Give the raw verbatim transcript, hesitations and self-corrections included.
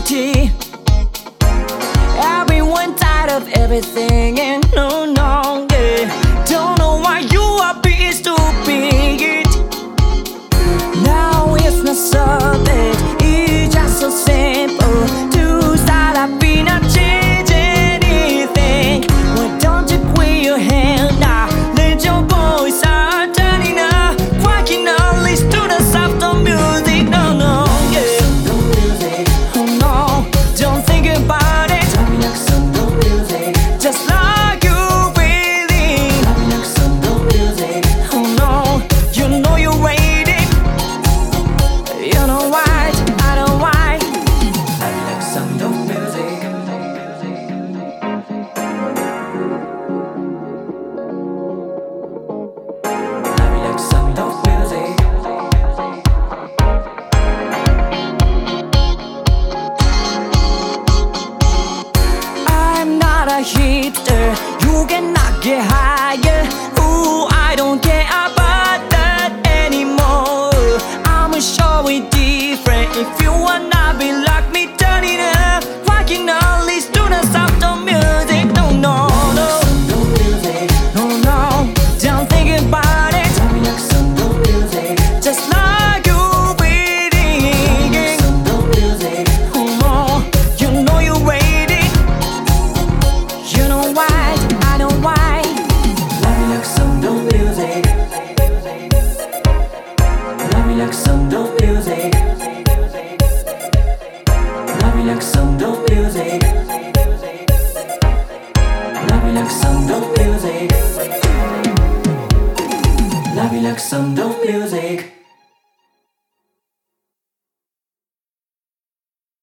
reality. Everyone tired of everything and no, no, yeah. Don't know why you are being stupid. Now it's not so bad, it's just so simple to start up in a change anything. Why don't you quit your hand now? Let your voice start turning up, walking on, listen to the soft of music. No, no, yeah. Oh no, don't think about it. Just like you really. Oh no, you know you're waiting. You know why, I know why. Like some dope music. Like some dope music. I'm not a hipster, you cannot get higher. Ooh, I don't care about that anymore. I'ma show it different. If you wanna be like me, turn it up. Walking on, listen to the sound of music. No, no, no. No, no, don't think about it. Just like you waiting. Oh no, you know you're waiting. You know why, I know why. Love me like some dope music. Love me like some dope music. Love me like some dope music. Love me like some dope music. Love me like some dope music.